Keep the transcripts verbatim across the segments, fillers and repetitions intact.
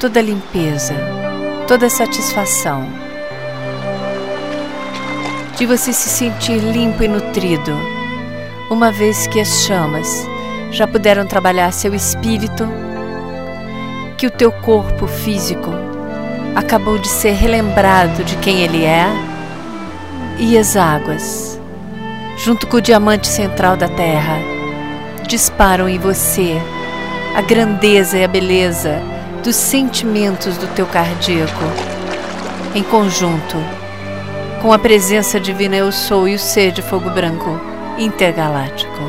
toda limpeza, toda satisfação, de você se sentir limpo e nutrido, uma vez que as chamas já puderam trabalhar seu espírito, que o teu corpo físico acabou de ser relembrado de quem ele é, e as águas, junto com o diamante central da Terra, disparam em você a grandeza e a beleza dos sentimentos do teu cardíaco, em conjunto com a presença divina Eu Sou e o Ser de Fogo Branco intergaláctico.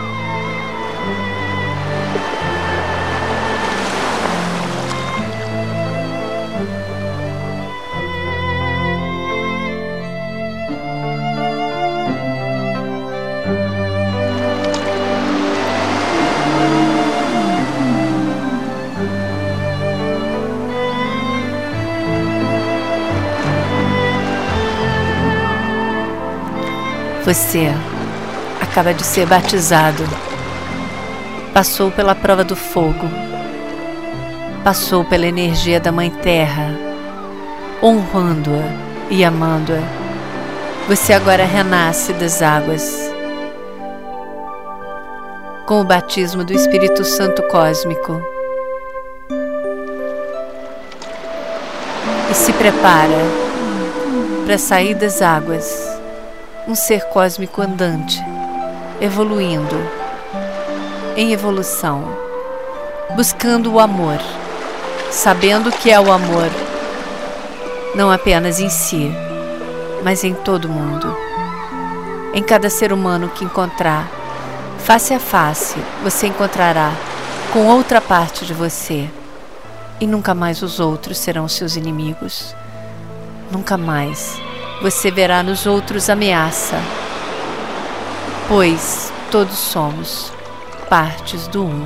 Você acaba de ser batizado, passou pela prova do fogo, passou pela energia da Mãe Terra, honrando-a e amando-a. Você agora renasce das águas, com o batismo do Espírito Santo Cósmico, e se prepara para sair das águas, um ser cósmico andante, evoluindo, em evolução, buscando o amor, sabendo que é o amor, não apenas em si, mas em todo mundo. Em cada ser humano que encontrar, face a face, você encontrará com outra parte de você, e nunca mais os outros serão seus inimigos. Nunca mais você verá nos outros ameaça, pois todos somos partes do Um.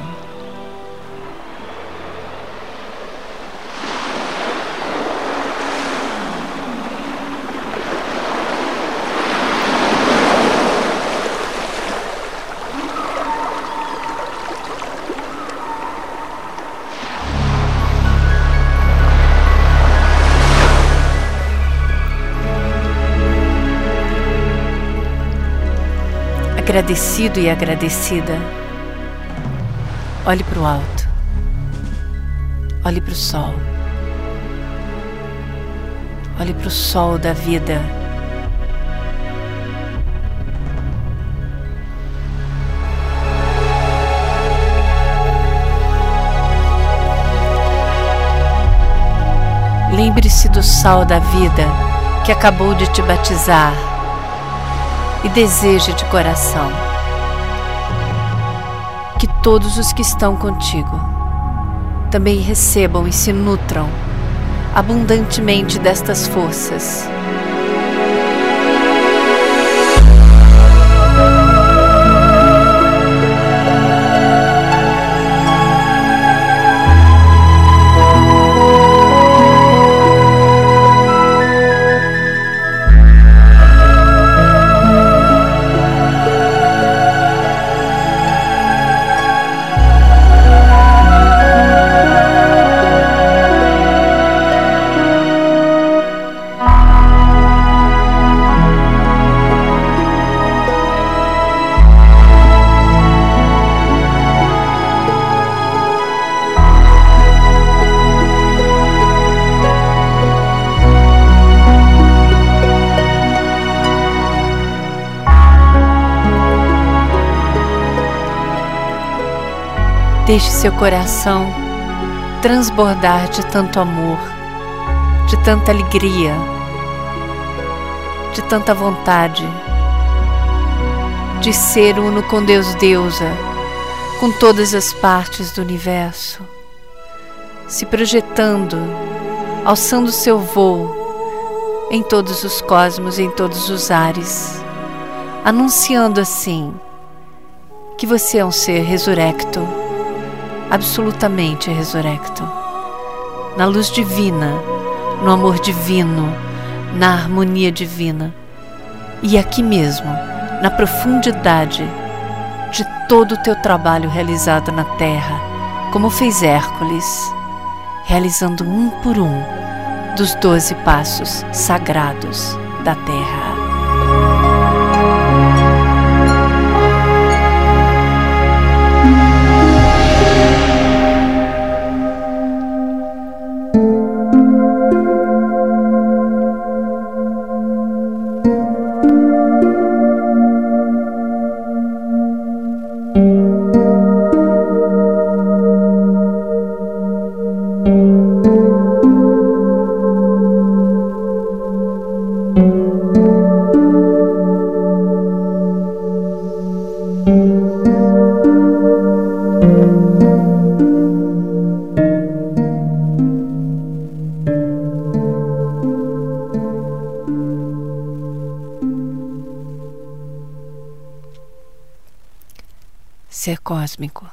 Agradecido e agradecida, olhe para o alto, olhe para o sol, olhe para o sol da vida. Lembre-se do sal da vida que acabou de te batizar, e deseje de coração que todos os que estão contigo também recebam e se nutram abundantemente destas forças. Deixe seu coração transbordar de tanto amor, de tanta alegria, de tanta vontade de ser uno com Deus Deusa, com todas as partes do universo, se projetando, alçando seu voo em todos os cosmos, em todos os ares, anunciando assim que você é um ser resurrecto, absolutamente resurrecto, na luz divina, no amor divino, na harmonia divina, e aqui mesmo, na profundidade de todo o teu trabalho realizado na Terra, como fez Hércules, realizando um por um dos doze passos sagrados da Terra. Ser cósmico.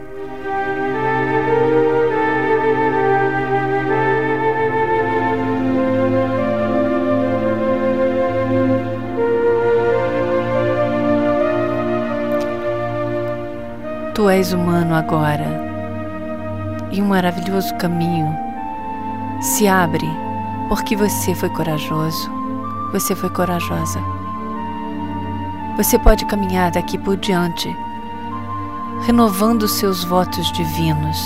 Tu és humano agora, e um maravilhoso caminho se abre porque você foi corajoso, você foi corajosa. Você pode caminhar daqui por diante, renovando seus votos divinos,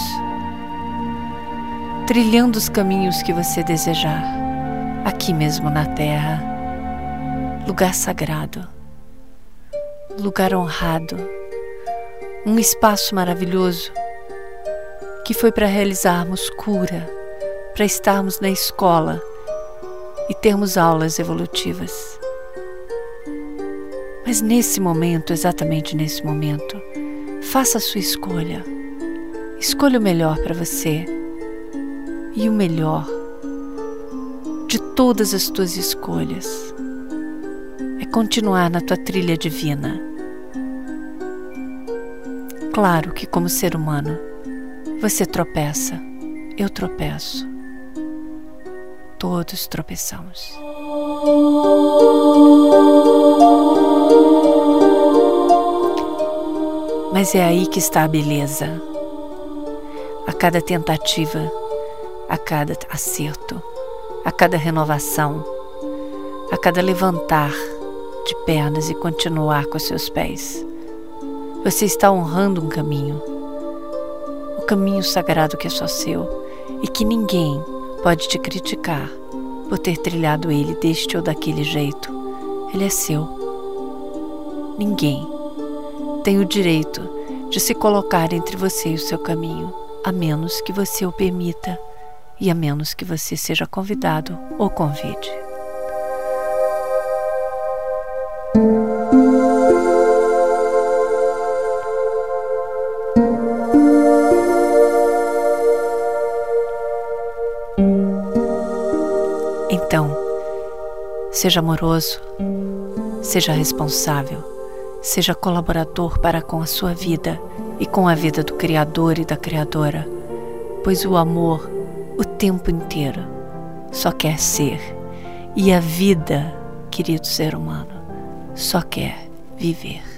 trilhando os caminhos que você desejar, aqui mesmo na Terra, lugar sagrado, lugar honrado, um espaço maravilhoso que foi para realizarmos cura, para estarmos na escola e termos aulas evolutivas. Mas nesse momento, exatamente nesse momento, faça a sua escolha. Escolha o melhor para você. E o melhor de todas as tuas escolhas é continuar na tua trilha divina. Claro que como ser humano, você tropeça, eu tropeço. Todos tropeçamos. Mas é aí que está a beleza. A cada tentativa, a cada acerto, a cada renovação, a cada levantar de pernas e continuar com os seus pés, você está honrando um caminho, o caminho sagrado que é só seu e que ninguém pode te criticar por ter trilhado ele deste ou daquele jeito. Ele é seu. Ninguém tem o direito de se colocar entre você e o seu caminho, a menos que você o permita e a menos que você seja convidado ou convide. Então, seja amoroso, seja responsável, seja colaborador para com a sua vida e com a vida do Criador e da Criadora, pois o amor, o tempo inteiro, só quer ser, e a vida, querido ser humano, só quer viver.